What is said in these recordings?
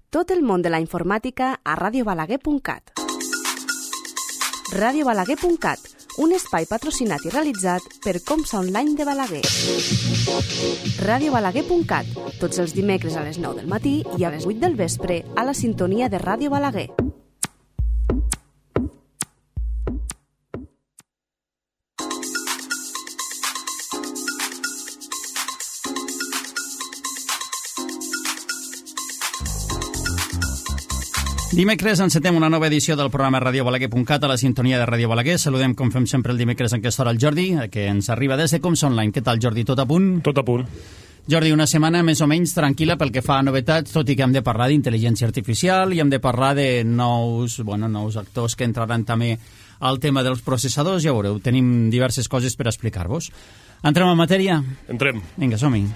Tot el món de la informàtica a radiobalaguer.cat. radiobalaguer.cat, un espai patrocinat i realitzat per Comsa Online de Balaguer. radiobalaguer.cat, tots els dimecres a les 9 del matí i a les 8 del vespre a la sintonia de Ràdio Balaguer. Dimecres encetem una nova edició del programa radiobalaguer.cat a la sintonia de Ràdio Balaguer. Saludem, com fem sempre el dimecres en aquesta hora, el Jordi, que ens arriba des de Comsa Online. Què tal, Jordi? Tot a punt? Tot a punt. Jordi, una setmana més o menys tranquil·la pel que fa a novetats, tot i que hem de parlar d'intel·ligència artificial i hem de parlar de nous actors que entraran també al tema dels processadors. Ja veureu, tenim diverses coses per explicar-vos. Entrem en matèria? Entrem. Vinga, som-hi.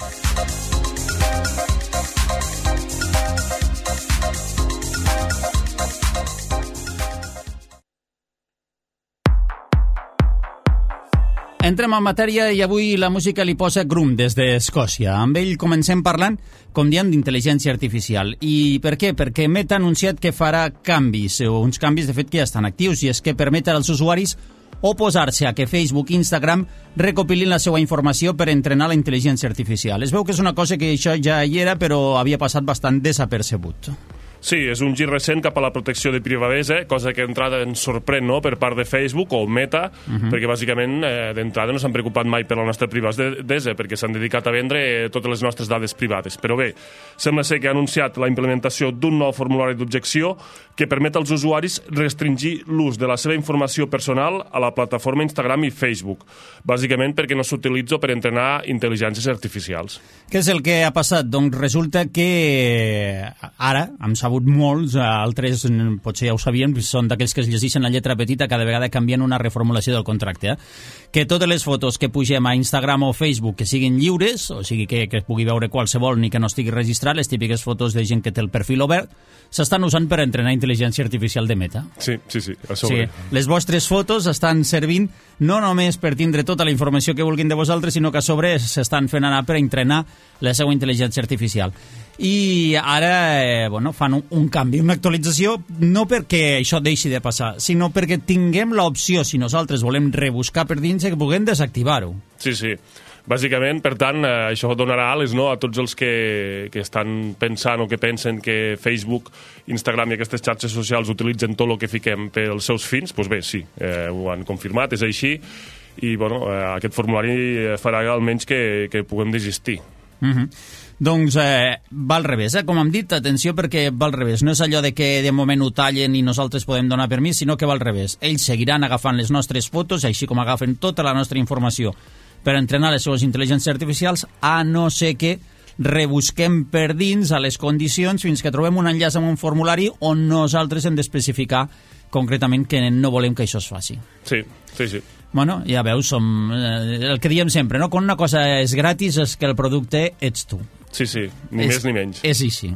Entrem en matèria i avui la música li posa Grum des d'Escòcia. Amb ell comencem parlant, com diem, d'intel·ligència artificial. I per què? Perquè Meta ha anunciat que farà canvis, o uns canvis de fet que ja estan actius, i és que permeten als usuaris oposar-se a que Facebook i Instagram recopilin la seva informació per entrenar la intel·ligència artificial. Es veu que és una cosa que això ja hi era, però havia passat bastant desapercebut. Sí, és un gir recent cap a la protecció de privadesa, cosa que d'entrada ens sorprèn, no?, per part de Facebook o Meta, perquè bàsicament d'entrada no s'han preocupat mai per la nostra privadesa, perquè s'han dedicat a vendre totes les nostres dades privades. Però bé, sembla ser que ha anunciat la implementació d'un nou formulari d'objecció que permet als usuaris restringir l'ús de la seva informació personal a la plataforma Instagram i Facebook, bàsicament perquè no s'utilitza per entrenar intel·ligències artificials. Què és el que ha passat? Doncs resulta que ara hem sabut molts, altres potser ja ho sabien, són d'aquells que es llegeixen la lletra petita cada vegada canvien una reformulació del contracte, que totes les fotos que pugem a Instagram o Facebook que siguin lliures, o sigui que es pugui veure qualsevol ni que no estigui registrat, les típiques fotos de gent que té el perfil obert, s'estan usant per entrenar intel·ligència artificial de Meta. Sí, a sobre. Sí, les vostres fotos estan servint no només per tindre tota la informació que vulguin de vosaltres, sinó que a sobre s'estan fent anar per entrenar la seva intel·ligència artificial. I ara fan un canvi, una actualització, no perquè això deixi de passar, sinó perquè tinguem l'opció, si nosaltres volem rebuscar per dins, que puguem desactivar-ho. Sí. Bàsicament, per tant, això donarà ales, no?, a tots els que estan pensant o que pensen que Facebook, Instagram i aquestes xarxes socials utilitzen tot el que fiquem pels seus fins. Doncs bé, sí, ho han confirmat, és així, i aquest formulari farà almenys que puguem desistir. Doncs va al revés, com hem dit, atenció, perquè va al revés. No és allò de que de moment ho tallen i nosaltres podem donar permís, sinó que va al revés. Ells seguiran agafant les nostres fotos, així com agafen tota la nostra informació per entrenar les seves intel·ligències artificials, a no ser que rebusquem per dins a les condicions fins que trobem un enllaç amb un formulari on nosaltres hem d'especificar concretament que no volem que això es faci. Sí. Bueno, ja veus, som el que diem sempre, no? Quan una cosa és gratis és que el producte ets tu. Sí, ni més ni menys. És així.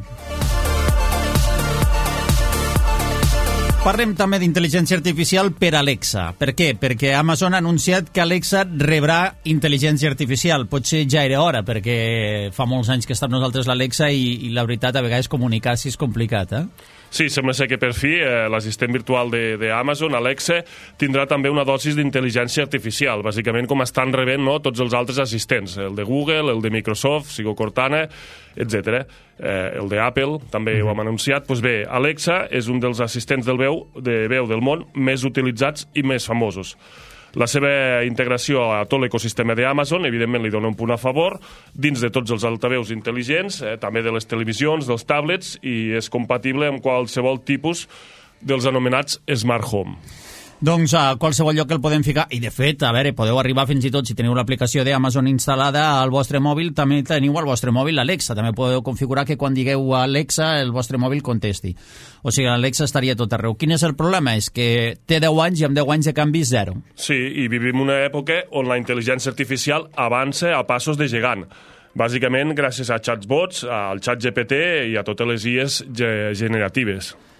Parlem també d'intel·ligència artificial per Alexa. Per què? Perquè Amazon ha anunciat que Alexa rebrà intel·ligència artificial. Potser ja era hora, perquè fa molts anys que està amb nosaltres l'Alexa i la veritat a vegades comunicar-s'hi és complicat, Sí, sembla ser que per fi l'assistent virtual d'Amazon, Alexa, tindrà també una dosis d'intel·ligència artificial, bàsicament com estan rebent, no?, tots els altres assistents, el de Google, el de Microsoft, Sigo Cortana, etc. El d'Apple, també ho hem anunciat. Doncs bé, Alexa és un dels assistents de veu del món més utilitzats i més famosos. La seva integració a tot l'ecosistema d'Amazon, evidentment, li dona un punt a favor, dins de tots els altaveus intel·ligents, també de les televisions, dels tablets, i és compatible amb qualsevol tipus dels anomenats Smart Home. Doncs a qualsevol lloc el podem ficar, i de fet, a veure, podeu arribar fins i tot, si teniu l'aplicació d'Amazon instal·lada al vostre mòbil, també teniu al vostre mòbil l'Alexa, també podeu configurar que quan digueu a Alexa el vostre mòbil contesti. O sigui, l'Alexa estaria tot arreu. Quin és el problema? És que té 10 anys i amb 10 anys de canvi zero. Sí, i vivim una època on la intel·ligència artificial avança a passos de gegant. Bàsicament gràcies a chatbots, al ChatGPT i a totes les IAs generatives.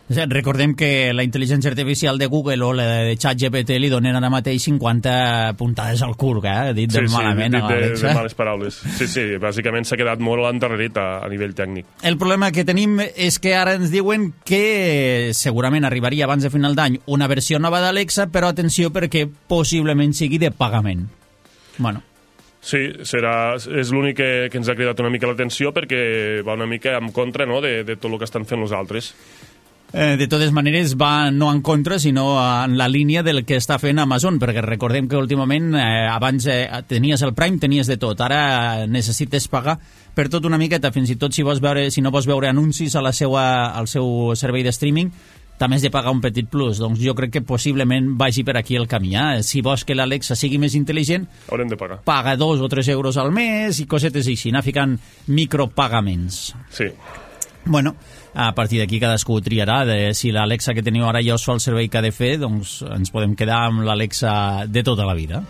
Recordem que la intel·ligència artificial de Google o la de ChatGPT li donen ara mateix 50 puntades al cul, dit malament. Dit de males paraules. Sí, bàsicament s'ha quedat molt endarrerit a nivell tècnic. El problema que tenim és que ara ens diuen que segurament arribaria abans de final d'any una versió nova d'Alexa, però atenció perquè possiblement sigui de pagament. Bueno. Sí, és l'únic que ens ha cridat una mica l'atenció perquè va una mica en contra, no?, de tot el que estan fent els altres. De totes maneres va no en contra sinó en la línia del que està fent Amazon, perquè recordem que últimament abans tenies el Prime, tenies de tot, ara necessites pagar per tot una miqueta, fins i tot si no vols veure anuncis al seu servei de streaming també has de pagar un petit plus. Doncs jo crec que possiblement vagi per aquí el camí. Si vols que l'Alexa sigui més intel·ligent, haurem de pagar. Paga 2 o 3 euros al mes i cosetes així, anar ficant micropagaments. Sí. Bueno, a partir d'aquí cadascú triarà de si l'Alexa que teniu ara ja us fa el servei que ha de fer, doncs ens podem quedar amb l'Alexa de tota la vida.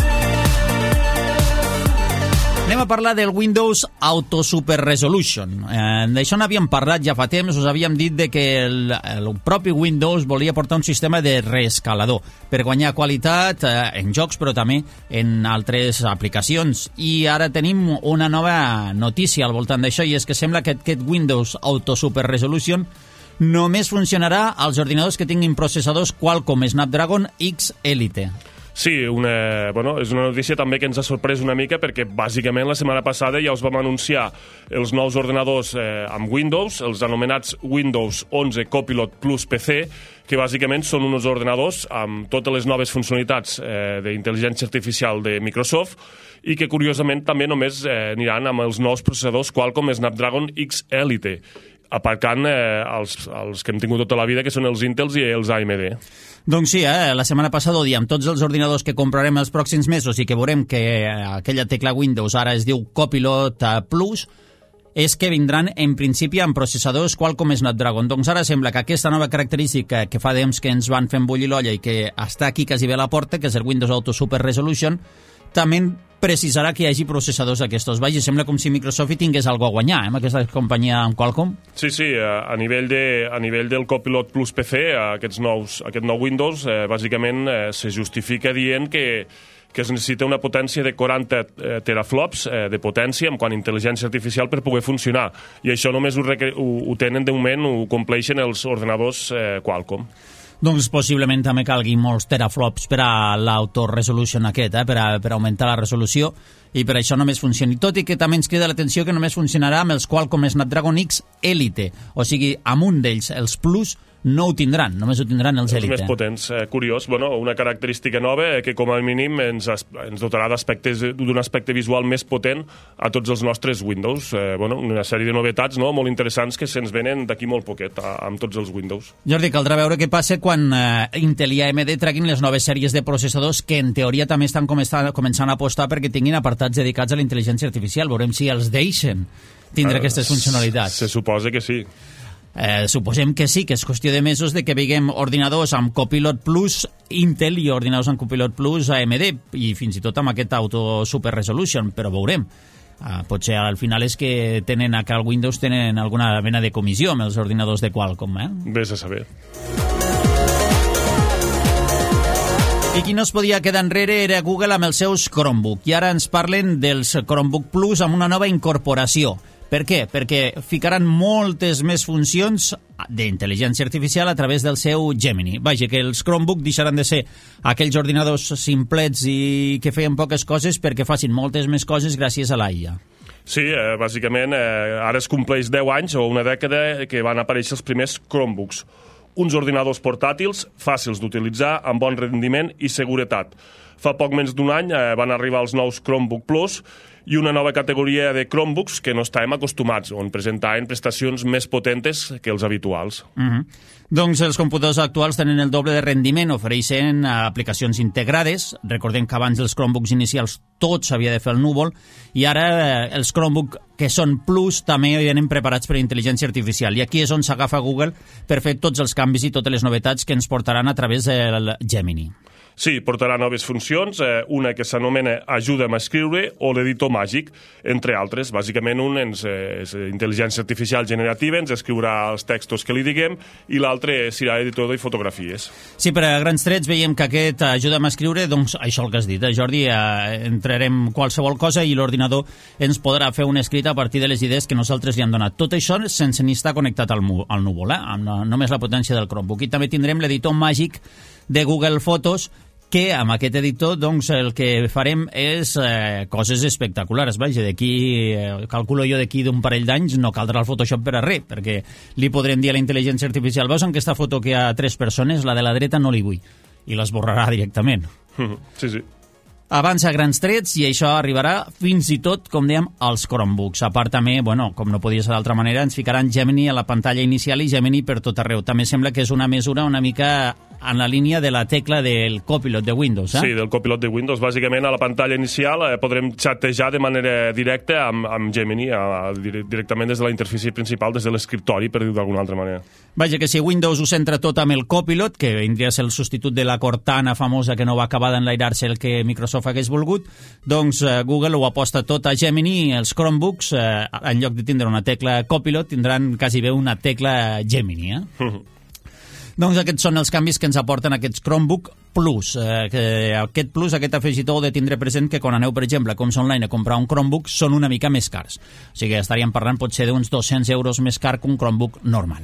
Anem a parlar del Windows Auto Super Resolution. D'això n'havíem parlat ja fa temps, us havíem dit de que el propi Windows volia portar un sistema de reescalador per guanyar qualitat en jocs però també en altres aplicacions. I ara tenim una nova notícia al voltant d'això i és que sembla que aquest Windows Auto Super Resolution només funcionarà als ordinadors que tinguin processadors Qualcomm Snapdragon X Elite. Sí, és una notícia també que ens ha sorprès una mica perquè bàsicament la setmana passada ja us vam anunciar els nous ordenadors amb Windows, els anomenats Windows 11 Copilot Plus PC, que bàsicament són uns ordenadors amb totes les noves funcionalitats d'intel·ligència artificial de Microsoft i que curiosament també només aniran amb els nous processadors Qualcomm Snapdragon X Elite, aparcant els que hem tingut tota la vida, que són els Intels i els AMD. Doncs sí, la setmana passada ho diem, tots els ordinadors que comprarem els pròxims mesos i que veurem que aquella tecla Windows ara es diu Copilot Plus, és que vindran en principi amb processadors Qualcomm Snapdragon. Doncs ara sembla que aquesta nova característica que fa temps que ens van fent bullir l'olla i que està aquí quasi bé a la porta, que és el Windows Auto Super Resolution, també precisarà que hi hagi processadors d'aquestos. Vaja, sembla com si Microsoft hi tingués alguna a guanyar, amb aquesta companyia amb Qualcomm. Sí, a nivell del Copilot Plus PC, aquest nou Windows, bàsicament se justifica dient que es necessita una potència de 40 teraflops de potència en quant a intel·ligència artificial per poder funcionar. I això només ho tenen de moment, ho compleixen els ordenadors Qualcomm. Doncs possiblement també calgui molts teraflops per a l'autoresolution aquest, per augmentar la resolució, i per això només funcioni. Tot i que també ens crida l'atenció que només funcionarà amb els Qualcomm Snapdragon X Elite, o sigui, amb un d'ells, els Plus, no ho tindran, només ho tindran els Elite. Els més potents, curiós, una característica nova que com a mínim ens dotarà d'un aspecte visual més potent a tots els nostres Windows. Una sèrie de novetats molt interessants que se'ns venen d'aquí molt poquet amb tots els Windows. Jordi, caldrà veure què passa quan Intel i AMD treguin les noves sèries de processadors que en teoria també estan començant a apostar perquè tinguin apartats dedicats a la intel·ligència artificial. Veurem si els deixen tindre aquestes funcionalitats. Se suposa que sí. Suposem que sí, que és qüestió de mesos de que veiem ordinadors amb Copilot Plus Intel i ordinadors amb Copilot Plus AMD i fins i tot amb aquest Auto Super Resolution, però veurem. Potser al final és que tenen al Windows tenen alguna mena de comissió amb els ordinadors de Qualcomm. Vés a saber. I qui no es podia quedar enrere era Google amb els seus Chromebook. I ara ens parlen dels Chromebook Plus amb una nova incorporació. Per què? Perquè ficaran moltes més funcions d'intel·ligència artificial a través del seu Gemini. Vaja, que els Chromebook deixaran de ser aquells ordinadors simplets i que feien poques coses perquè facin moltes més coses gràcies a l'AIA. Sí, bàsicament ara es compleix 10 anys o una dècada que van aparèixer els primers Chromebooks. Uns ordinadors portàtils, fàcils d'utilitzar, amb bon rendiment i seguretat. Fa poc menys d'un any van arribar els nous Chromebook Plus i una nova categoria de Chromebooks que no estàvem acostumats, on presentaven prestacions més potentes que els habituals. Doncs els computadors actuals tenen el doble de rendiment, ofereixen aplicacions integrades. Recordem que abans dels Chromebooks inicials tot s'havia de fer al núvol, i ara els Chromebook que són Plus també venen preparats per a intel·ligència artificial, i aquí és on s'agafa Google per fer tots els canvis i totes les novetats que ens portaran a través del Gemini. Sí, portarà noves funcions, una que s'anomena Ajuda'm a escriure o l'editor màgic, entre altres. Bàsicament, un és intel·ligència artificial generativa, ens escriurà els textos que li diguem, i l'altre serà editor de fotografies. Sí, per a grans trets veiem que aquest Ajuda'm a escriure, doncs això el que has dit, Jordi, entrarem qualsevol cosa i l'ordinador ens podrà fer un escrit a partir de les idees que nosaltres li hem donat. Tot això sense ni estar connectat al núvol, amb només la potència del Chromebook. I també tindrem l'editor màgic de Google Fotos, que amb aquest editor doncs, el que farem és coses espectaculars. Vaja, calculo jo d'aquí d'un parell d'anys no caldrà el Photoshop per a res, perquè li podrem dir a la intel·ligència artificial: veus en aquesta foto que hi ha 3 persones, la de la dreta no li vull, i l'esborrarà directament. Sí, sí. Avança a grans trets i això arribarà fins i tot, com dèiem, als Chromebooks. A part també, com no podia ser d'altra manera, ens ficaran Gemini a la pantalla inicial i Gemini per tot arreu. També sembla que és una mesura una mica en la línia de la tecla del Copilot de Windows, Sí, del Copilot de Windows. Bàsicament, a la pantalla inicial podrem xatejar de manera directa amb Gemini, directament des de la interfície principal, des de l'escriptori, per dir-ho d'alguna altra manera. Vaja, que si Windows ho centra tot amb el Copilot, que vindria a ser el substitut de la Cortana famosa que no va acabar d'enlairar-se el que Microsoft hagués volgut, doncs Google ho aposta tot a Gemini. Els Chromebooks, en lloc de tindre una tecla Copilot, tindran quasi bé una tecla Gemini, Doncs aquests són els canvis que ens aporten aquests Chromebook Plus. Aquest Plus, aquest afegitó, de tindre present que quan aneu, per exemple, a Coms Online a comprar un Chromebook, són una mica més cars. O sigui, estaríem parlant potser d'uns 200 euros més car que un Chromebook normal.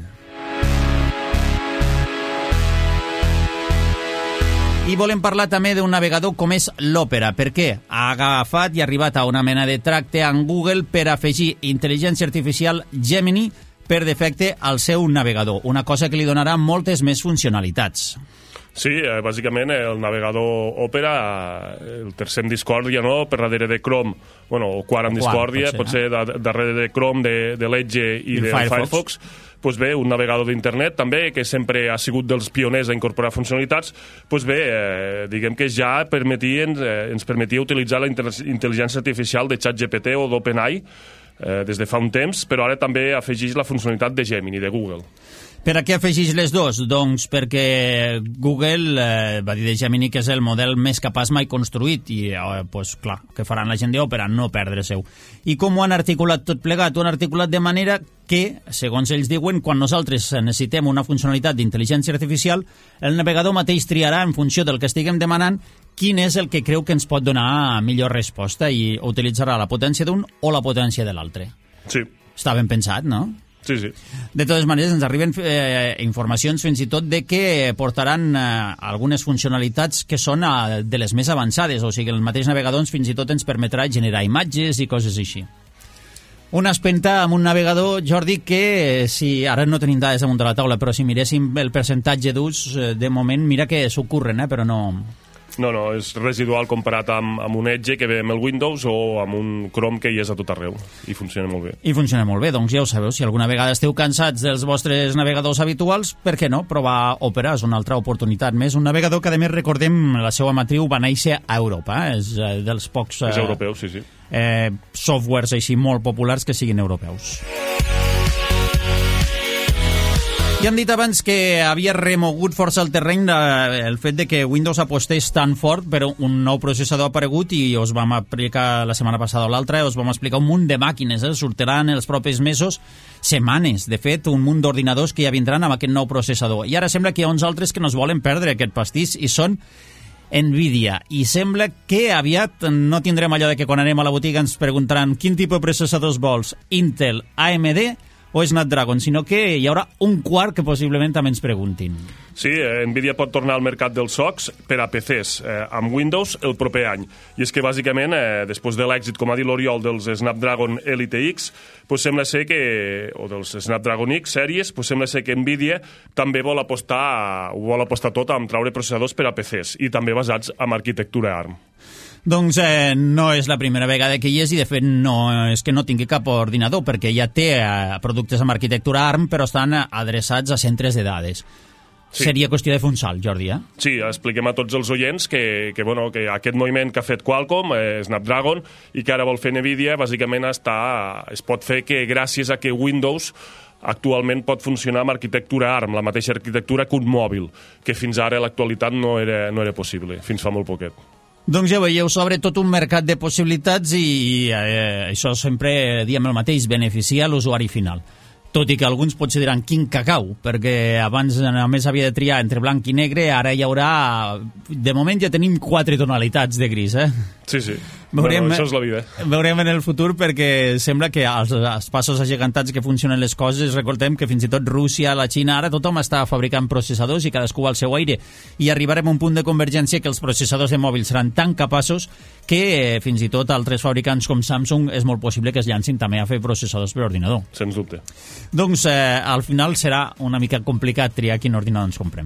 I volem parlar també d'un navegador com és l'Opera. Per què? Ha agafat i ha arribat a una mena de tracte amb Google per afegir intel·ligència artificial Gemini per defecte al seu navegador, una cosa que li donarà moltes més funcionalitats. Sí, bàsicament el navegador Opera, el tercer en discòrdia, no?, per darrere de Chrome, o quart en discòrdia, potser darrere de Chrome, de l'Edge i de Firefox. Doncs bé, un navegador d'internet també, que sempre ha sigut dels pioners a incorporar funcionalitats, doncs bé, diguem que ja ens permetia utilitzar la intel·ligència artificial de ChatGPT o d'OpenAI des de fa un temps, però ara també afegeix la funcionalitat de Gemini, de Google. Per a què afegeix les dues? Doncs perquè Google va dir de Gemini que és el model més capaç mai construït i, clar, que faran la gent d'Opera, no perdre-seu. I com ho han articulat tot plegat? Ho han articulat de manera que, segons ells diuen, quan nosaltres necessitem una funcionalitat d'intel·ligència artificial, el navegador mateix triarà, en funció del que estiguem demanant, quin és el que creu que ens pot donar millor resposta i utilitzarà la potència d'un o la potència de l'altre. Sí. Està ben pensat, no? Sí, sí. De totes maneres, ens arriben informacions fins i tot de que portaran algunes funcionalitats que són de les més avançades, o sigui, el mateix navegador fins i tot ens permetrà generar imatges i coses així. Una espenta amb un navegador, Jordi, que si ara no tenim dades damunt de la taula, però si miréssim el percentatge d'ús, de moment, mira que s'ocorren, però no... No, és residual comparat amb un Edge que ve amb el Windows o amb un Chrome que hi és a tot arreu i funciona molt bé. I funciona molt bé, doncs ja ho sabeu, si alguna vegada esteu cansats dels vostres navegadors habituals, per què no? Provar Opera és una altra oportunitat més, un navegador que a més recordem la seva matriu va néixer a Europa, és dels pocs... És europeu, sí. Softwares així molt populars que siguin europeus. Ja hem dit abans que havia remogut força el terreny el fet de que Windows apostés tan fort per un nou processador aparegut i us vam explicar la setmana passada o l'altra, us vam explicar un munt de màquines, sortiran els propers mesos, setmanes, de fet, un munt d'ordinadors que ja vindran amb aquest nou processador. I ara sembla que hi ha uns altres que no es volen perdre aquest pastís i són Nvidia, i sembla que aviat no tindrem allò de que quan anem a la botiga ens preguntaran quin tipus de processadors vols, Intel, AMD o Snapdragon, sinó que hi haurà un quart que possiblement també ens preguntin. Sí, Nvidia pot tornar al mercat dels SoCs per a PCs amb Windows el proper any. I és que, bàsicament, després de l'èxit, com ha dit l'Oriol, dels Snapdragon Elite X, sembla ser que, o dels Snapdragon X sèries, sembla ser que Nvidia també vol apostar tot amb traure processadors per a PCs i també basats en arquitectura ARM. Doncs no és la primera vegada que hi és i de fet no és que no tingui cap ordinador perquè ja té productes amb arquitectura ARM però estan adreçats a centres de dades. Sí. Seria qüestió de fer un salt, Jordi, Sí, expliquem a tots els oients que aquest moviment que ha fet Qualcomm, Snapdragon, i que ara vol fer Nvidia, bàsicament es pot fer que gràcies a que Windows actualment pot funcionar amb arquitectura ARM, la mateixa arquitectura que un mòbil, que fins ara a l'actualitat no era possible, fins fa molt poquet. Doncs ja veieu, s'obre tot un mercat de possibilitats i això sempre diem el mateix, beneficia l'usuari final. Tot i que alguns potser diran quin cacau, perquè abans només havia de triar entre blanc i negre, ara hi haurà... De moment ja tenim 4 tonalitats de gris, Sí. Bueno, això és la vida. Veurem en el futur, perquè sembla que als passos agegantats que funcionen les coses, recordem que fins i tot Rússia, la Xina, ara tothom està fabricant processadors i cadascú al seu aire, i arribarem a un punt de convergència que els processadors de mòbils seran tan capaços que fins i tot altres fabricants com Samsung és molt possible que es llancin també a fer processadors per ordinador. Sens dubte. Doncs al final serà una mica complicat triar quin ordinador ens comprem.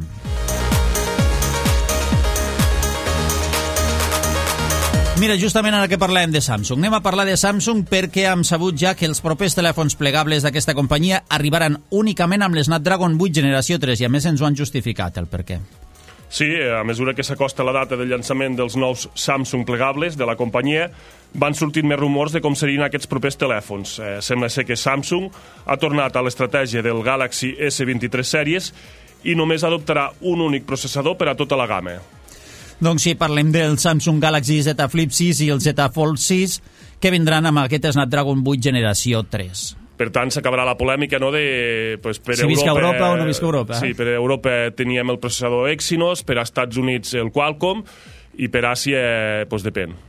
Mira, justament ara que parlem de Samsung, anem a parlar de Samsung perquè hem sabut ja que els propers telèfons plegables d'aquesta companyia arribaran únicament amb l'Snapdragon 8 generació 3 i a més ens ho han justificat el per què. Sí, a mesura que s'acosta la data del llançament dels nous Samsung plegables de la companyia, van sortint més rumors de com serien aquests propers telèfons. Sembla ser que Samsung ha tornat a l'estratègia del Galaxy S23 sèries i només adoptarà un únic processador per a tota la gamma. Doncs sí, parlem del Samsung Galaxy Z Flip 6 i el Z Fold 6 que vindran amb aquest Snapdragon 8 generació 3. Per tant, s'acabarà la polèmica, no?, de... Pues, per si visca Europa o no visca Europa. Sí, per Europa teníem el processador Exynos, per als Estats Units el Qualcomm, i per Àsia, pues, depèn.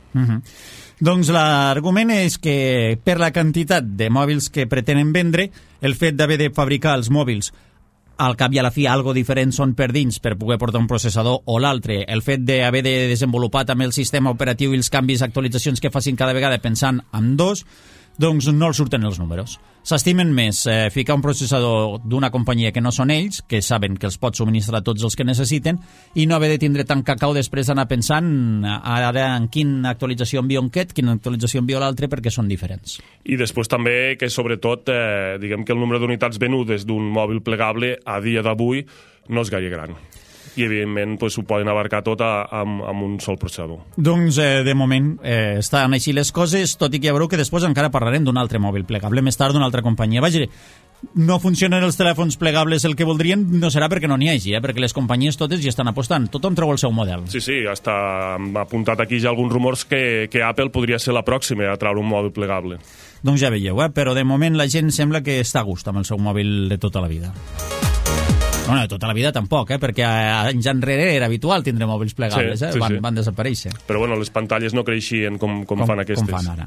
Doncs l'argument és que per la quantitat de mòbils que pretenen vendre, el fet d'haver de fabricar els mòbils al cap i a la fi algo diferent són per dins per poder portar un processador o l'altre, el fet d'haver de desenvolupar també el sistema operatiu i els canvis, actualitzacions que facin cada vegada pensant en dos, doncs no els surten els números. S'estimen més ficar un processador d'una companyia que no són ells, que saben que els pot subministrar tots els que necessiten, i no haver de tindre tant cacau després d'anar pensant ara en quina actualització envio aquest, quina actualització envio l'altre, perquè són diferents. I després també que, sobretot, diguem que el nombre d'unitats venudes d'un mòbil plegable a dia d'avui no és gaire gran. I, evidentment, pues, ho poden abarcar tot amb un sol processador. Doncs, de moment, estan així les coses, tot i que ja veureu que després encara parlarem d'un altre mòbil plegable, més tard d'una altra companyia. Vaja, no funcionen els telèfons plegables el que voldrien, no serà perquè no n'hi hagi, perquè les companyies totes hi estan apostant, tothom treu el seu model. Sí, està apuntat aquí ja alguns rumors que Apple podria ser la pròxima a treure un mòbil plegable. Doncs ja veieu, però de moment la gent sembla que està a gust amb el seu mòbil de tota la vida. Bueno, de tota la vida tampoc, perquè anys enrere era habitual tindre mòbils plegables, sí. Van desaparèixer. Però bueno, les pantalles no creixien com fan aquestes. Com fan ara.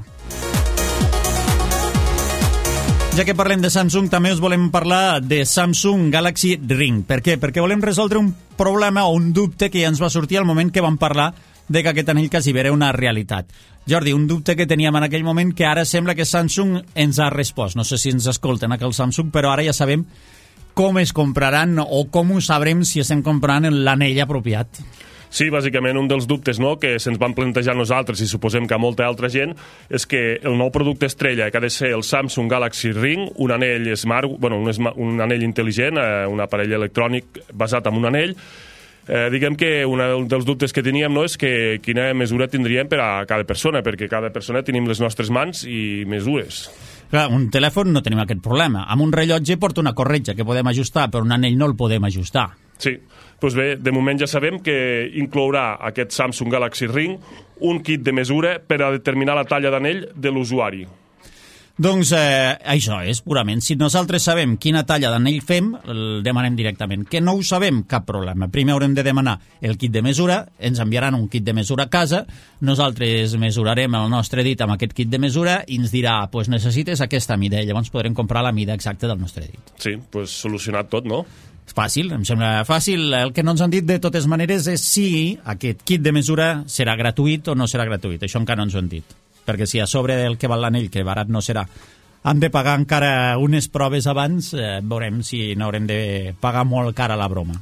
Ja que parlem de Samsung, també us volem parlar de Samsung Galaxy Ring. Per què? Perquè volem resoldre un problema o un dubte que ja ens va sortir al moment que vam parlar de que aquest anell quasi era una realitat. Jordi, un dubte que teníem en aquell moment que ara sembla que Samsung ens ha respost. No sé si ens escolten aquell Samsung, però ara ja sabem com es compraran o com ho sabrem si estem comprant l'anell apropiat. Sí, bàsicament un dels dubtes, no?, que se'ns van plantejar nosaltres i suposem que a molta altra gent és que el nou producte estrella que ha de ser el Samsung Galaxy Ring, un anell smart, un anell intel·ligent, un aparell electrònic basat en un anell. Diguem que un dels dubtes que teníem, no, és que quina mesura tindríem per a cada persona, perquè cada persona tenim les nostres mans i mesures. Clar, un telèfon no tenim aquest problema. Amb un rellotge porta una corretja que podem ajustar, però un anell no el podem ajustar. Sí, doncs bé, de moment ja sabem que inclourà aquest Samsung Galaxy Ring un kit de mesura per a determinar la talla d'anell de l'usuari. Doncs això és purament. Si nosaltres sabem quina talla d'anell fem, el demanem directament. Que no ho sabem, cap problema. Primer haurem de demanar el kit de mesura, ens enviaran un kit de mesura a casa, nosaltres mesurarem el nostre dit amb aquest kit de mesura i ens dirà, pues necessites aquesta mida, i llavors podrem comprar la mida exacta del nostre dit. Sí, pues solucionat tot, no? Fàcil, em sembla fàcil. El que no ens han dit de totes maneres és si aquest kit de mesura serà gratuït o no serà gratuït. Això encara no ens ho han dit. Perquè si a sobre del que val l'anell, que barat no serà, hem de pagar encara unes proves abans, veurem si no haurem de pagar molt cara la broma.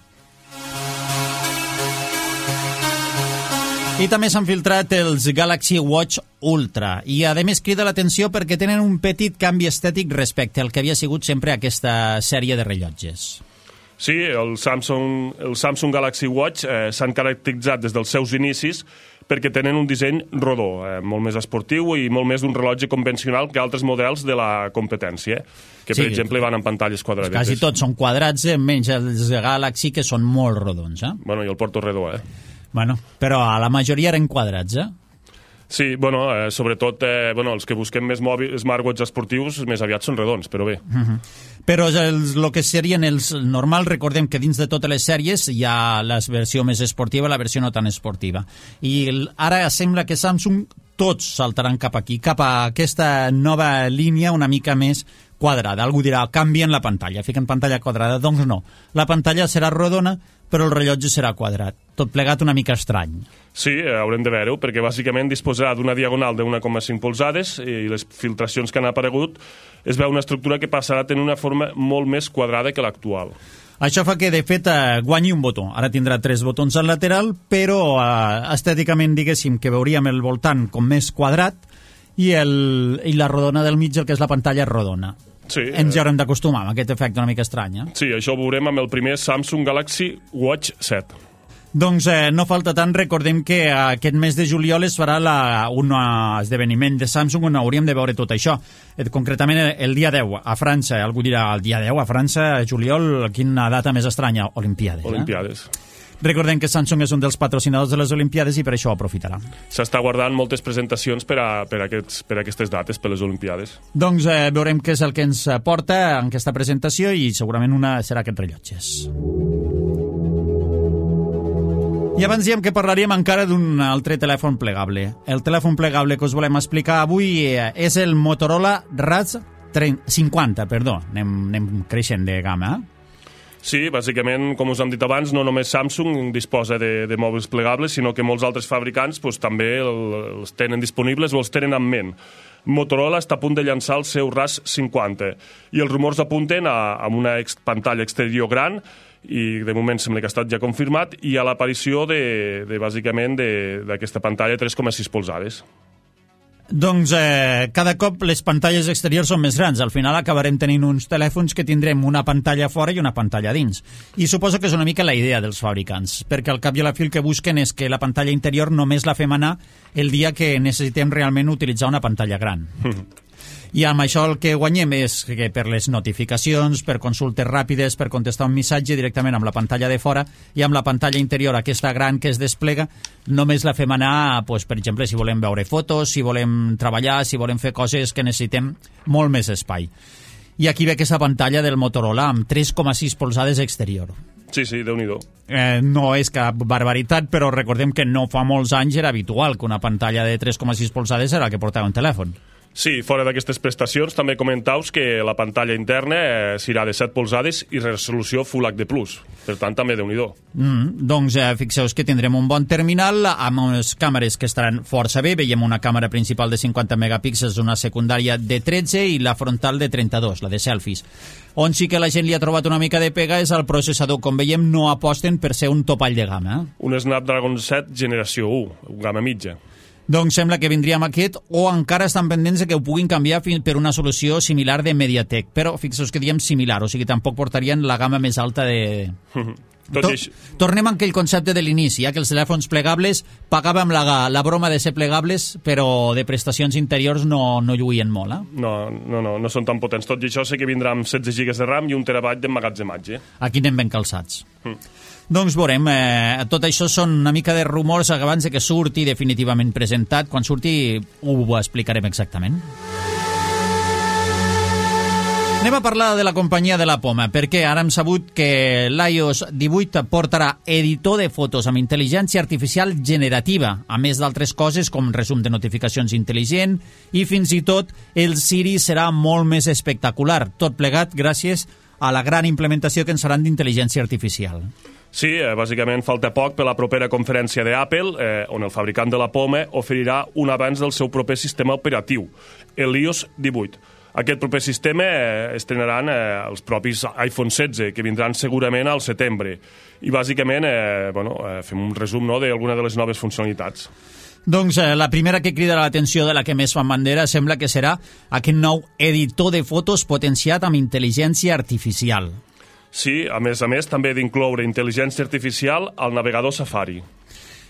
I també s'han filtrat els Galaxy Watch Ultra i a més crida l'atenció perquè tenen un petit canvi estètic respecte al que havia sigut sempre aquesta sèrie de rellotges. Sí, el Samsung Galaxy Watch s'han caracteritzat des dels seus inicis perquè tenen un disseny rodó, molt més esportiu i molt més d'un rellotge convencional que altres models de la competència, que per exemple van en pantalles quadrades. Quasi tots són quadrats, menys els Galaxy, que són molt rodons. Bueno, jo el porto redó, Bueno, però a la majoria eren quadrats, Sí, sobretot els que busquem més smartwatch esportius més aviat són redons, però bé. Però el que serien els normals, recordem que dins de totes les sèries hi ha la versió més esportiva i la versió no tan esportiva. I ara sembla que Samsung tots saltaran cap aquí, cap a aquesta nova línia una mica més quadrada. Algú dirà, canvien la pantalla, fiquen pantalla quadrada. Doncs no, la pantalla serà rodona, però el rellotge serà quadrat. Tot plegat una mica estrany. Sí, haurem de veure-ho, perquè bàsicament disposarà d'una diagonal de 1,5 polzades i les filtracions que han aparegut es veu una estructura que passarà a tenir una forma molt més quadrada que l'actual. Això fa que, de fet, guanyi un botó. Ara tindrà 3 botons al lateral, però estèticament, diguéssim, que veuríem el voltant com més quadrat i la rodona del mig, el que és la pantalla rodona. Sí, ens ja haurem d'acostumar amb aquest efecte una mica estrany. Sí, això ho veurem amb el primer Samsung Galaxy Watch 7. Doncs no falta tant. Recordem que aquest mes de juliol es farà un esdeveniment de Samsung on hauríem de veure tot això. Concretament el dia 10 a França. Algú dirà, el dia 10 a França, juliol, quina data més estranya? Olimpiades. Olimpiades. Recordem que Samsung és un dels patrocinadors de les Olimpiades i per això ho aprofitarà. S'està guardant moltes presentacions per aquestes dates, per les Olimpiades. Doncs veurem què és el que ens porta en aquesta presentació i segurament una serà aquests rellotges. I abans diem que parlaríem encara d'un altre telèfon plegable. El telèfon plegable que us volem explicar avui és el Motorola Razr 50, anem creixent de gamma, Sí, bàsicament, com us hem dit abans, no només Samsung disposa de mòbils plegables, sinó que molts altres fabricants també els tenen disponibles o els tenen en ment. Motorola està a punt de llançar el seu Razr 50 i els rumors apunten a una pantalla exterior gran i de moment sembla que ha estat ja confirmat i a l'aparició bàsicament d'aquesta pantalla 3,6 polzades. Doncs cada cop les pantalles exteriors són més grans. Al final acabarem tenint uns telèfons que tindrem una pantalla fora i una pantalla dins. I suposo que és una mica la idea dels fabricants, perquè al cap i a la fi el que busquen és que la pantalla interior només la fem anar el dia que necessitem realment utilitzar una pantalla gran. I amb això el que guanyem és que per les notificacions, per consultes ràpides, per contestar un missatge directament amb la pantalla de fora i amb la pantalla interior aquesta gran que es desplega, només la fem anar, doncs, per exemple, si volem veure fotos, si volem treballar, si volem fer coses que necessitem molt més espai. I aquí ve aquesta pantalla del Motorola amb 3,6 polzades exterior. Sí, Déu-n'hi-do. No és cap barbaritat, però recordem que no fa molts anys era habitual que una pantalla de 3,6 polzades era la que portava un telèfon. Sí, fora d'aquestes prestacions també comentaus que la pantalla interna serà de 7 polzades i resolució Full HD+. Per tant, també Déu-n'hi-do. Doncs fixeu-vos que tindrem un bon terminal amb unes càmeres que estaran força bé. Veiem una càmera principal de 50 megapíxels, una secundària de 13 i la frontal de 32, la de selfies. On sí que la gent li ha trobat una mica de pega és el processador. Com veiem, no aposten per ser un topall de gamma. Un Snapdragon 7 generació 1, gamma mitja. Doncs sembla que vindria amb aquest, o encara estan pendents que ho puguin canviar per una solució similar de MediaTek. Però fixeu-vos que diem similar, o sigui, tampoc portarien la gamma més alta de... Tornem a aquell concepte de l'inici, que els telèfons plegables pagàvem la broma de ser plegables, però de prestacions interiors no lluïen molt. No són tan potents. Tot i això sé que vindrà amb 16 GB de RAM i 1 TB d'emmagatzematge. Aquí anem ben calçats. Doncs veurem, tot això són una mica de rumors abans de que surti definitivament presentat. Quan surti ho explicarem exactament. Anem a parlar de la companyia de la Poma, perquè ara hem sabut que l'iOS 18 portarà editor de fotos amb intel·ligència artificial generativa, a més d'altres coses com resum de notificacions intel·ligent i fins i tot el Siri serà molt més espectacular, tot plegat gràcies a la gran implementació que ens faran d'intel·ligència artificial. Sí, bàsicament falta poc per la propera conferència d'Apple, on el fabricant de la Poma oferirà un avanç del seu proper sistema operatiu, l'iOS 18. Aquest proper sistema estrenaran els propis iPhone 16, que vindran segurament al setembre. I bàsicament fem un resum d'alguna de les noves funcionalitats. Doncs la primera que crida l'atenció de la que més fan bandera sembla que serà aquest nou editor de fotos potenciat amb intel·ligència artificial. Sí, a més, també d'incloure intel·ligència artificial al navegador Safari.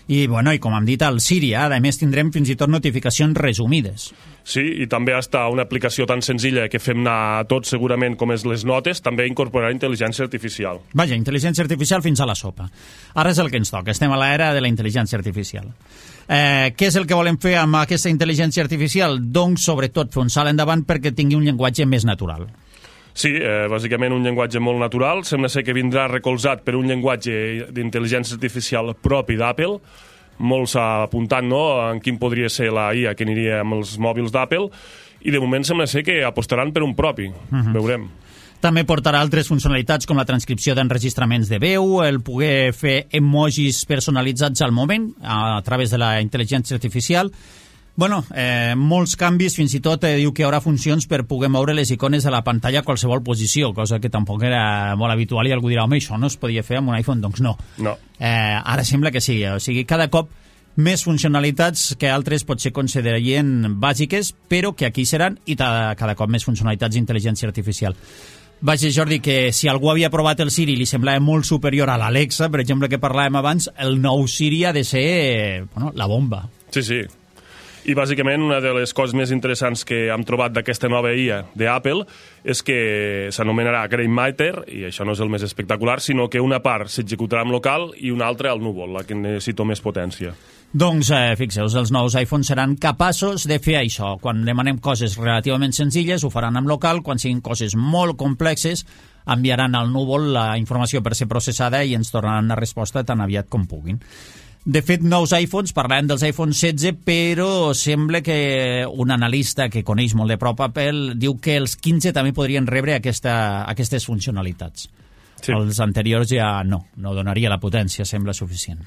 I, bueno, i com hem dit, el Siri, a més tindrem fins i tot notificacions resumides. Sí, i també està una aplicació tan senzilla que fem anar tots segurament com és les notes, també incorporar intel·ligència artificial. Vaja, intel·ligència artificial fins a la sopa. Ara és el que ens toca, estem a l'era de la intel·ligència artificial. Què és el que volem fer amb aquesta intel·ligència artificial? Doncs, sobretot, fer un salt endavant perquè tingui un llenguatge més natural. Sí, bàsicament un llenguatge molt natural. Sembla ser que vindrà recolzat per un llenguatge d'intel·ligència artificial propi d'Apple. Molts apuntant, no?, en quin podria ser la IA que aniria amb els mòbils d'Apple, i de moment sembla ser que apostaran per un propi. Veurem. També portarà altres funcionalitats com la transcripció d'enregistraments de veu, el poder fer emojis personalitzats al moment a través de la intel·ligència artificial. Bueno, molts canvis, fins i tot diu que hi haurà funcions per poder moure les icones de la pantalla a qualsevol posició, cosa que tampoc era molt habitual, i algú dirà, home, això no es podia fer amb un iPhone? Doncs no. Ara sembla que sí, o sigui, cada cop més funcionalitats que altres potser considerarien bàsiques, però que aquí seran, i cada cop més funcionalitats d'intel·ligència artificial. Vaja, Jordi, que si algú havia provat el Siri i li semblava molt superior a l'Alexa, per exemple, que parlàvem abans, el nou Siri ha de ser, la bomba. Sí. I bàsicament una de les coses més interessants que hem trobat d'aquesta nova IA d'Apple és que s'anomenarà GreenMatter, i això no és el més espectacular, sinó que una part s'executarà en local i una altra al núvol, la que necessita més potència. Doncs, fixeu-vos, els nous iPhones seran capaços de fer això. Quan demanem coses relativament senzilles, ho faran en local. Quan siguin coses molt complexes, enviaran al núvol la informació per ser processada i ens tornaran una resposta tan aviat com puguin. De fet, nous iPhones, parlàvem dels iPhone 16, però sembla que un analista que coneix molt de prop Apple diu que els 15 també podrien rebre aquestes funcionalitats. Sí. Els anteriors ja no donaria la potència, sembla suficient.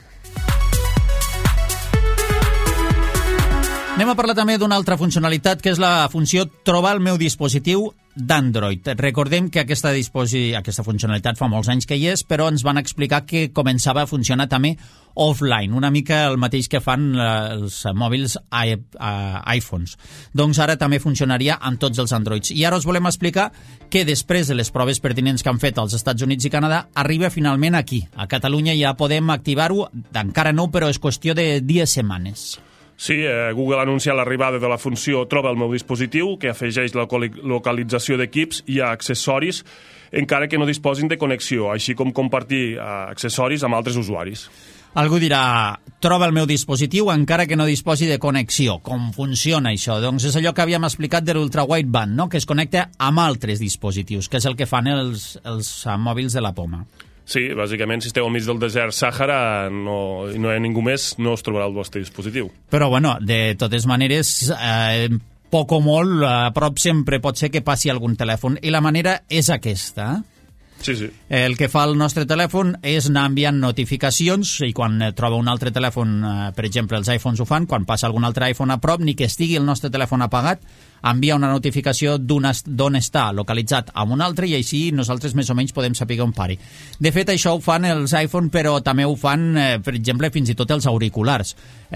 Anem a parlar també d'una altra funcionalitat, que és la funció trobar el meu dispositiu d'Android. Recordem que aquesta funcionalitat fa molts anys que hi és, però ens van explicar que començava a funcionar també offline, una mica el mateix que fan els mòbils iPhones. Doncs ara també funcionaria amb tots els Androids. I ara us volem explicar que després de les proves pertinents que han fet als Estats Units i Canadà, arriba finalment aquí. A Catalunya ja podem activar-ho, encara no, però és qüestió de dies, setmanes. Sí, Google ha anunciat l'arribada de la funció Troba el meu dispositiu, que afegeix la localització d'equips i accessoris, encara que no disposin de connexió, així com compartir accessoris amb altres usuaris. Algú dirà, troba el meu dispositiu encara que no disposi de connexió. Com funciona això? Doncs és allò que havíem explicat de l'ultra-wideband, no?, que es connecta amb altres dispositius, que és el que fan els mòbils de la Poma. Sí, bàsicament, si esteu al mig del desert Sàhara i no hi ha ningú més, no us trobarà el vostre dispositiu. Però, bueno, de totes maneres, poc o molt, a prop sempre pot ser que passi algun telèfon, i la manera és aquesta. Sí. El que fa el nostre telèfon és anar enviant notificacions, i quan troba un altre telèfon, per exemple, els iPhones ho fan, quan passa algun altre iPhone a prop, ni que estigui el nostre telèfon apagat, envia una notificació d'on està localitzat amb un altre, i així nosaltres més o menys podem saber on pari. De fet, això ho fan els iPhone, però també ho fan, per exemple, fins i tot els auriculars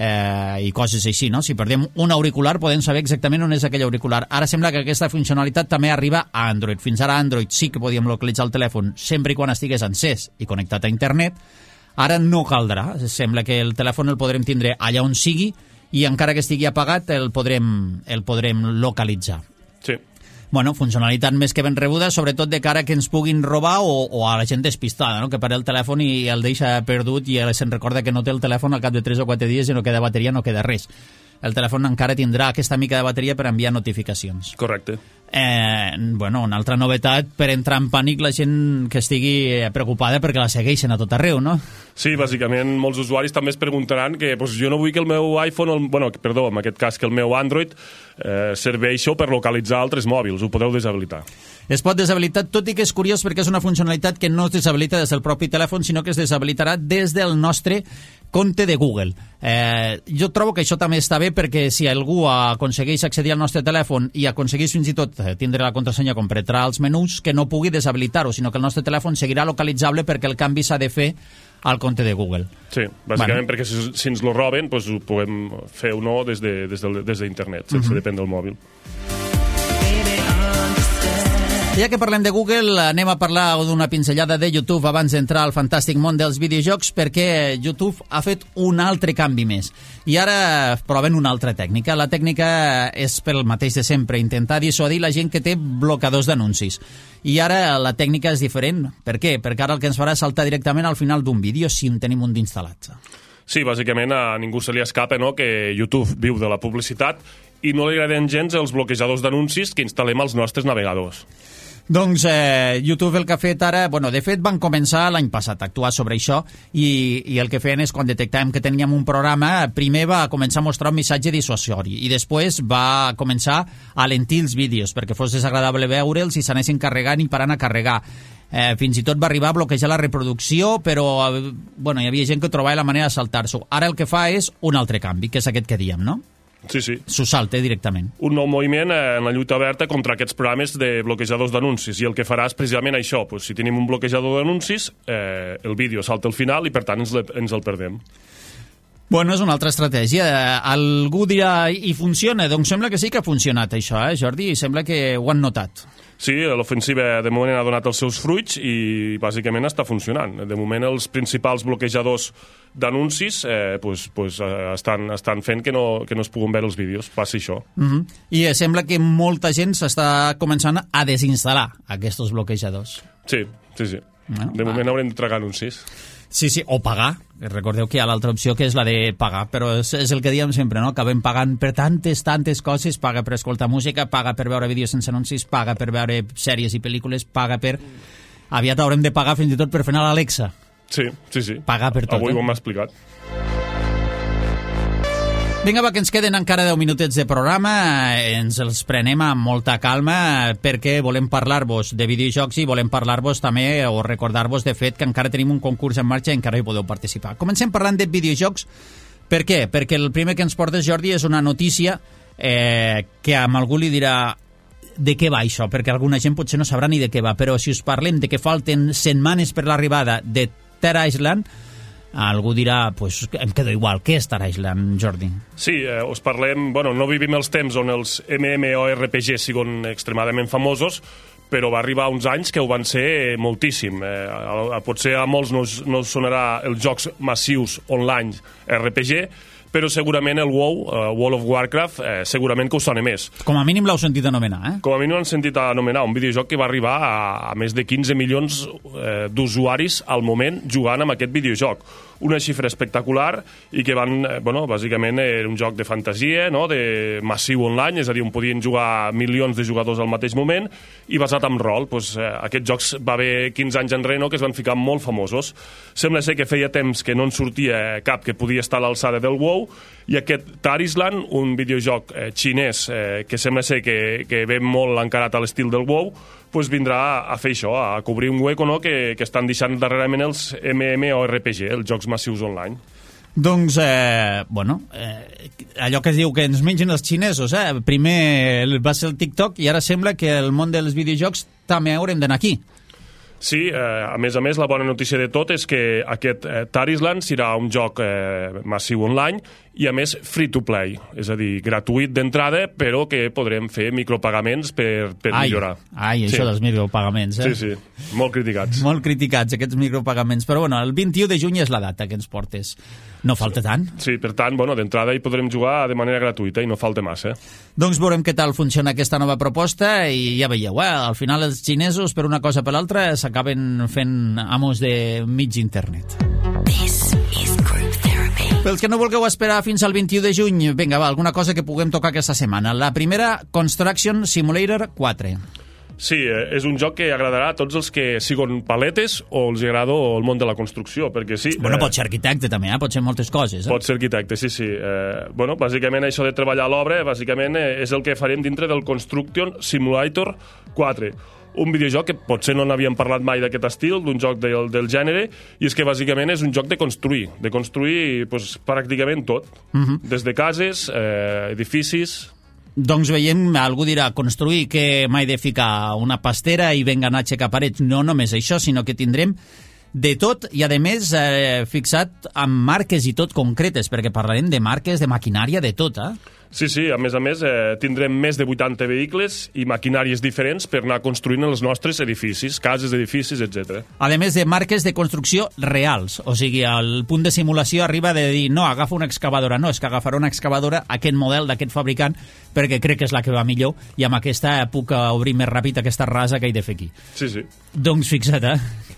i coses així, no? Si perdem un auricular podem saber exactament on és aquell auricular. Ara sembla que aquesta funcionalitat també arriba a Android. Fins ara a Android sí que podíem localitzar el telèfon sempre i quan estigués encès i connectat a internet. Ara no caldrà. Sembla que el telèfon el podrem tindre allà on sigui, i encara que estigui apagat el podrem localitzar. Sí. Bueno, funcionalitat més que ben rebuda, sobretot de cara que ens puguin robar o a la gent despistada, no?, que perd el telèfon i el deixa perdut i se'n recorda que no té el telèfon al cap de 3 o 4 dies i no queda bateria, no queda res. El telèfon encara tindrà aquesta mica de bateria per enviar notificacions. Correcte. Bueno, una altra novetat, per entrar en pànic la gent que estigui preocupada perquè la segueixen a tot arreu, no? Sí, bàsicament molts usuaris també es preguntaran que jo no vull que el meu iPhone, en aquest cas que el meu Android, serveixi per localitzar altres mòbils. Ho podeu deshabilitar. Es pot deshabilitar, tot i que és curiós perquè és una funcionalitat que no es deshabilita des del propi telèfon, sinó que es deshabilitarà des del nostre compte de Google. Jo trobo que això també està bé, perquè si algú aconsegueix accedir al nostre telèfon i aconsegueix fins i tot tindre la contrasenya com per entrar als menús, que no pugui deshabilitar-ho, sinó que el nostre telèfon seguirà localitzable perquè el canvi s'ha de fer al compte de Google. Sí, bàsicament perquè si ens lo roben ho podem fer o no des d'internet, sense depèn del mòbil. Ja que parlem de Google, anem a parlar d'una pinzellada de YouTube abans d'entrar al fantàstic món dels videojocs, perquè YouTube ha fet un altre canvi més. I ara proven una altra tècnica. La tècnica és pel mateix de sempre, intentar dissuadir la gent que té blocadors d'anuncis. I ara la tècnica és diferent. Per què? Perquè ara el que ens farà és saltar directament al final d'un vídeo si en tenim un d'instal·lat. Sí, bàsicament a ningú se li escapa, no?, que YouTube viu de la publicitat i no li agraden gens els bloquejadors d'anuncis que instal·lem als nostres navegadors. Doncs YouTube el que ha fet ara... Bueno, de fet, van començar l'any passat a actuar sobre això i el que feien és, quan detectàvem que teníem un programa, primer va començar a mostrar un missatge dissuasori i després va començar a alentir els vídeos perquè fos desagradable veure'ls i s'anessin carregant i parant a carregar. Fins i tot va arribar a bloquejar la reproducció, però bueno, hi havia gent que trobava la manera de saltar-s'ho. Ara el que fa és un altre canvi, que és aquest que diem, no? Sí, sí. S'ho salta directament. Un nou moviment en la lluita oberta contra aquests programes de bloquejadors d'anuncis, i el que farà és precisament això. Pues, si tenim un bloquejador d'anuncis, el vídeo salta al final i per tant ens el perdem. Bueno, és una altra estratègia. Algú dirà, i funciona? Doncs sembla que sí que ha funcionat això, Jordi? I sembla que ho han notat. Sí, l'ofensiva de moment ha donat els seus fruits i bàsicament està funcionant. De moment els principals bloquejadors d'anuncis estan fent que no es puguin veure els vídeos. Passi això. I sembla que molta gent s'està començant a desinstal·lar aquests bloquejadors. Sí. Bueno, de moment haurem de tragar anuncis. Sí, o pagar. Recordeu que hi ha l'altra opció, que és la de pagar, però és el que diem sempre, no? Acabem pagant per tantes coses, paga per escoltar música, paga per veure vídeos sense anuncis, paga per veure sèries i pel·lícules, paga per... Aviat haurem de pagar fins i tot per fer anar l'Alexa. Sí. Pagar per tot. Avui ho hem explicat. Vinga, va, que ens queden encara 10 minutets de programa, ens els prenem amb molta calma perquè volem parlar-vos de videojocs i volem parlar-vos també o recordar-vos de fet que encara tenim un concurs en marxa i encara hi podeu participar. Comencem parlant de videojocs. Per què? Perquè el primer que ens portes, Jordi, és una notícia que a algú li dirà de què va això, perquè alguna gent potser no sabrà ni de què va, però si us parlem de que falten setmanes per l'arribada de Star Island, algú dirà, pues em quedo igual. Què és Star Island, Jordi? Sí, us parlem... Bueno, no vivim els temps on els MMORPG siguin extremadament famosos, però va arribar uns anys que ho van ser moltíssim. Potser a molts no sonarà els jocs massius online RPG, però segurament el WoW, World of Warcraft, segurament que us sona més. Com a mínim l'heu sentit anomenar, Com a mínim l'han sentit anomenar, un videojoc que va arribar a més de 15 milions d'usuaris al moment jugant amb aquest videojoc. Una xifra espectacular i que van, bàsicament era un joc de fantasia, no?, de massiu online, és a dir, on podien jugar milions de jugadors al mateix moment i basat en rol. Aquests jocs va haver 15 anys enrere, no?, que es van ficar molt famosos. Sembla ser que feia temps que no en sortia cap que podia estar a l'alçada del WoW, i aquest Star Island, un videojoc xinès que sembla ser que ve molt encarat a l'estil del WoW, vindrà a fer això, a cobrir un hueco, no?, que estan deixant darrerament els MMORPG, els jocs massius online. Doncs, allò que es diu que ens mengen els xinesos, primer va ser el TikTok i ara sembla que el món dels videojocs també haurem d'anar aquí. Sí, a més, la bona notícia de tot és que aquest Star Island serà un joc massiu online i, a més, free-to-play, és a dir, gratuït d'entrada, però que podrem fer micropagaments per millorar. Això dels micropagaments, Sí, molt criticats. Molt criticats, aquests micropagaments, però el 21 de juny és la data que ens portes. No falta tant. Sí, per tant, d'entrada hi podrem jugar de manera gratuïta i no falta massa. Doncs veurem què tal funciona aquesta nova proposta i ja veieu, al final els xinesos, per una cosa o per l'altra, s'acaben fent amos de mig internet. This is Group Therapy. Pels que no vulgueu esperar fins al 21 de juny, vinga, alguna cosa que puguem tocar aquesta setmana. La primera, Construction Simulator 4. Sí, és un joc que agradarà a tots els que siguin paletes o els agrada el món de la construcció, perquè sí... Pot ser arquitecte també, pot ser moltes coses. Pot ser arquitecte, sí. Bàsicament això de treballar a l'obra, bàsicament és el que farem dintre del Construction Simulator 4. Un videojoc que potser no n'havíem parlat mai d'aquest estil, d'un joc del gènere, i és que bàsicament és un joc de construir pràcticament tot, des de cases, edificis... Doncs veiem, algú dirà, construir que m'he de ficar una pastera i venga a aixecar parets. No només això, sinó que tindrem de tot i, a més, fixat amb marques i tot concretes, perquè parlarem de marques, de maquinària, de tot, Sí, a més, tindrem més de 80 vehicles i maquinàries diferents per anar construint els nostres edificis, cases, edificis, etc. A més de marques de construcció reals, o sigui, el punt de simulació arriba de dir, no, agafa una excavadora, no, és que agafarà una excavadora, aquest model d'aquest fabricant, perquè crec que és la que va millor, i amb aquesta puc obrir més ràpid aquesta rasa que he de fer aquí. Sí. Doncs fixa't,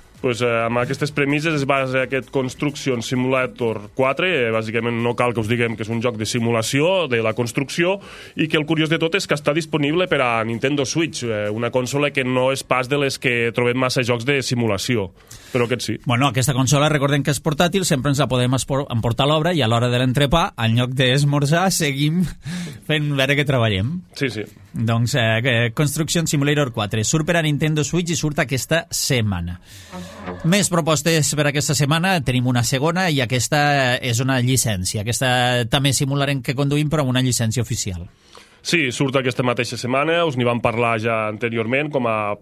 Amb aquestes premisses es basa aquest Construction Simulator 4. Bàsicament no cal que us diguem que és un joc de simulació de la construcció i que el curiós de tot és que està disponible per a Nintendo Switch, una consola que no és pas de les que trobem massa jocs de simulació, però aquest sí. Bueno, aquesta consola, recordem que és portàtil, sempre ens la podem emportar a l'obra i a l'hora de l'entrepà, en lloc d'esmorzar, seguim fent veure que treballem. Sí. Doncs Construction Simulator 4 surt per a Nintendo Switch i surt aquesta setmana. Més propostes per aquesta setmana, tenim una segona i aquesta és una llicència. Aquesta també simularem que conduïm però amb una llicència oficial. Sí, surt aquesta mateixa setmana, us n'hi vam parlar ja anteriorment com a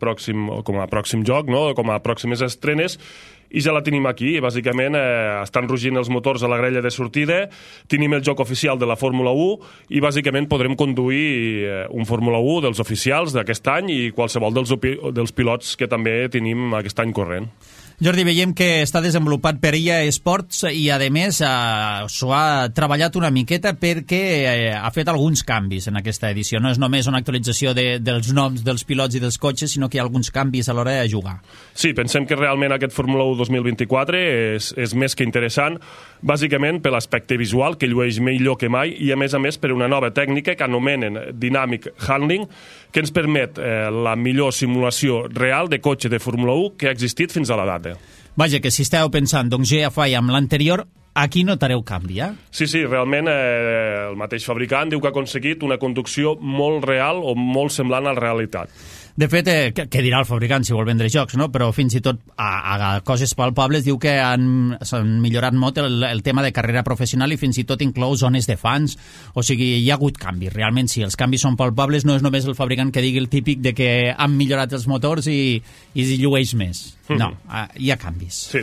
pròxim joc, no? Com a pròximes estrenes, i ja la tenim aquí. Bàsicament estan rugint els motors a la grella de sortida, tenim el joc oficial de la Fórmula 1 i bàsicament podrem conduir un Fórmula 1 dels oficials d'aquest any i qualsevol dels pilots que també tenim aquest any corrent. Jordi, veiem que està desenvolupat per EA Sports i, a més, s'ho ha treballat una miqueta perquè ha fet alguns canvis en aquesta edició. No és només una actualització dels noms dels pilots i dels cotxes, sinó que hi ha alguns canvis a l'hora de jugar. Sí, pensem que realment aquest Fórmula 1 2024 és més que interessant, bàsicament per l'aspecte visual, que llueix millor que mai, i a més per una nova tècnica que anomenen Dynamic Handling, que ens permet la millor simulació real de cotxe de Fórmula 1 que ha existit fins a la data. Vaja, que si esteu pensant, doncs ja falla amb l'anterior, aquí notareu canvi, Sí, realment el mateix fabricant diu que ha aconseguit una conducció molt real o molt semblant a la realitat. De fet, què dirà el fabricant si vol vendre jocs, no? Però fins i tot a coses palpables diu que s'han millorat molt el tema de carrera professional i fins i tot inclou zones de fans, o sigui, hi ha hagut canvis. Realment, si els canvis són palpables, no és només el fabricant que digui el típic de que han millorat els motors i llueix més. No, hi ha canvis. Sí.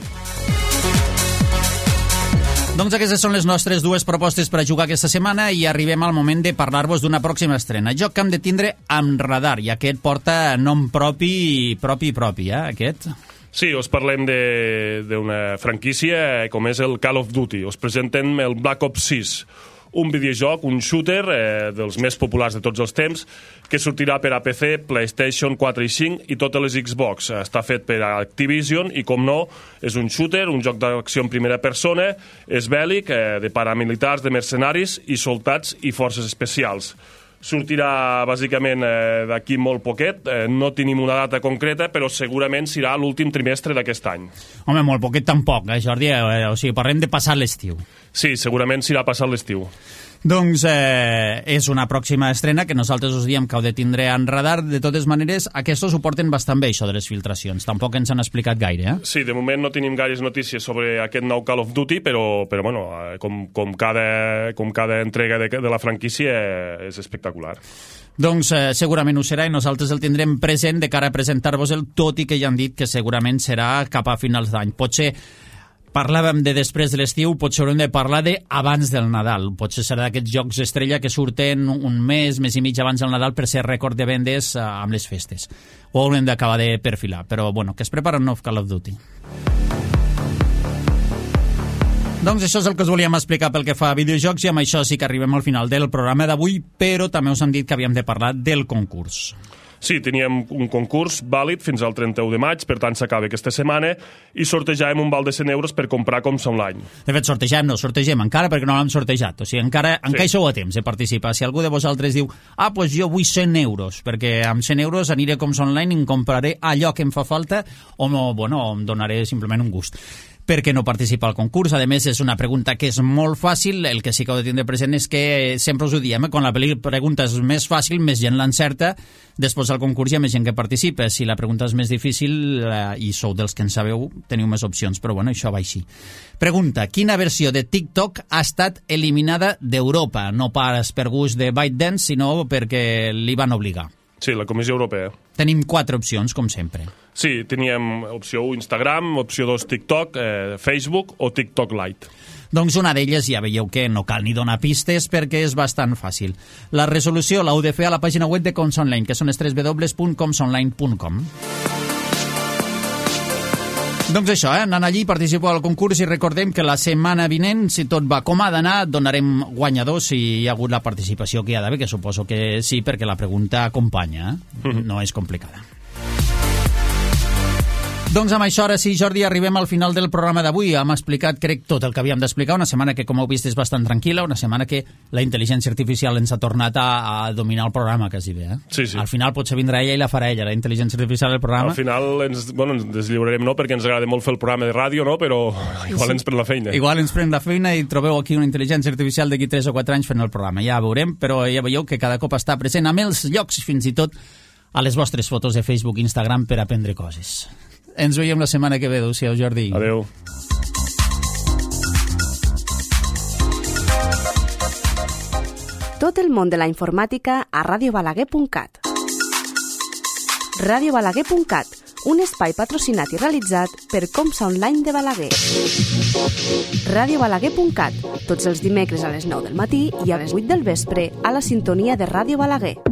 Doncs aquestes són les nostres dues propostes per a jugar aquesta setmana i arribem al moment de parlar-vos d'una pròxima estrena. Joc que hem de tindre amb radar, i aquest porta nom propi, aquest. Sí, us parlem d'una franquícia com és el Call of Duty. Us presentem el Black Ops 6, un videojoc, un shooter dels més populars de tots els temps, que sortirà per a PC, PlayStation 4 i 5 i totes les Xbox. Està fet per Activision i, com no, és un shooter, un joc d'acció en primera persona, és bèl·lic, de paramilitars, de mercenaris i soldats i forces especials. Sortirà bàsicament d'aquí molt poquet, no tenim una data concreta, però segurament serà l'últim trimestre d'aquest any. Home, molt poquet tampoc, Jordi? O sigui, parlem de passar l'estiu. Sí, segurament serà passat l'estiu. Doncs és una pròxima estrena que nosaltres us diem que heu de tindre en radar. De totes maneres, aquests ho porten bastant bé, això de les filtracions. Tampoc ens han explicat gaire, Sí, de moment no tenim gaires notícies sobre aquest nou Call of Duty, però bueno, com cada entrega de la franquícia és espectacular. Doncs segurament ho serà i nosaltres el tindrem present de cara a presentar-vos-el, tot i que ja han dit que segurament serà cap a finals d'any. Potser parlàvem de després de l'estiu, potser haurem de parlar de abans del Nadal. Potser serà d'aquests jocs estrella que surten un mes i mig abans del Nadal per ser rècord de vendes amb les festes. Ho haurem d'acabar de perfilar, però bueno, que es prepara un nou Call of Duty. Doncs això és el que us volíem explicar pel que fa a videojocs i amb això sí que arribem al final del programa d'avui, però també us han dit que havíem de parlar del concurs. Sí, teníem un concurs vàlid fins al 31 de maig, per tant s'acaba aquesta setmana, i sortejàvem un val de 100 euros per comprar com online. De fet, sortegem encara perquè no l'hem sortejat. O sigui, encara hi sou a temps de participar. Si algú de vosaltres diu, pues jo vull 100 euros, perquè amb 100 euros aniré com online i em compraré allò que em fa falta, o em donaré simplement un gust. Per què no participar al concurs? A més, és una pregunta que és molt fàcil. El que sí que heu de tindre present és que sempre us ho diem, quan la pregunta és més fàcil, més gent l'encerta, després al concurs hi ha més gent que participa. Si la pregunta és més difícil, i sou dels que en sabeu, teniu més opcions, però bueno, això va així. Pregunta, quina versió de TikTok ha estat eliminada d'Europa? No pas per gust de ByteDance, sinó perquè li van obligar. Sí, la Comissió Europea. Tenim 4 opcions, com sempre. Sí, teníem opció 1 Instagram, opció 2 TikTok, Facebook o TikTok Lite. Doncs una d'elles ja veieu que no cal ni donar pistes perquè és bastant fàcil. La resolució l'heu de fer a la pàgina web de Coms Online, que són www.comsonline.com. Doncs això, anant allí, participeu al concurs i recordem que la setmana vinent, si tot va com ha d'anar, donarem guanyadors si hi ha hagut la participació que hi ha d'haver, que suposo que sí, perquè la pregunta acompanya, no és complicada. Doncs amb això, ara sí, Jordi, arribem al final del programa d'avui. Hem explicat, crec, tot el que havíem d'explicar. Una setmana que, com heu vist, és bastant tranquil·la. Una setmana que la intel·ligència artificial ens ha tornat a dominar el programa, quasi bé. Sí, sí. Al final potser vindrà ella i la farà ella, la intel·ligència artificial del programa. Al final ens deslliurarem, no?, perquè ens agrada molt fer el programa de ràdio, no?, però igual ens pren la feina. Igual ens pren la feina i trobeu aquí una intel·ligència artificial d'aquí 3 o 4 anys fent el programa. Ja veurem, però ja veieu que cada cop està present amb els llocs, fins i tot a les vostres fotos de Facebook i Instagram per aprendre coses. Ens veiem la setmana que ve. Adéu-siau, Jordi. Adéu. Tot el món de la informàtica a radiobalaguer.cat. Radiobalaguer.cat, un espai patrocinat i realitzat per Coms Online de Balaguer. Radiobalaguer.cat, tots els dimecres a les 9 del matí i a les 8 del vespre a la sintonia de Ràdio Balaguer.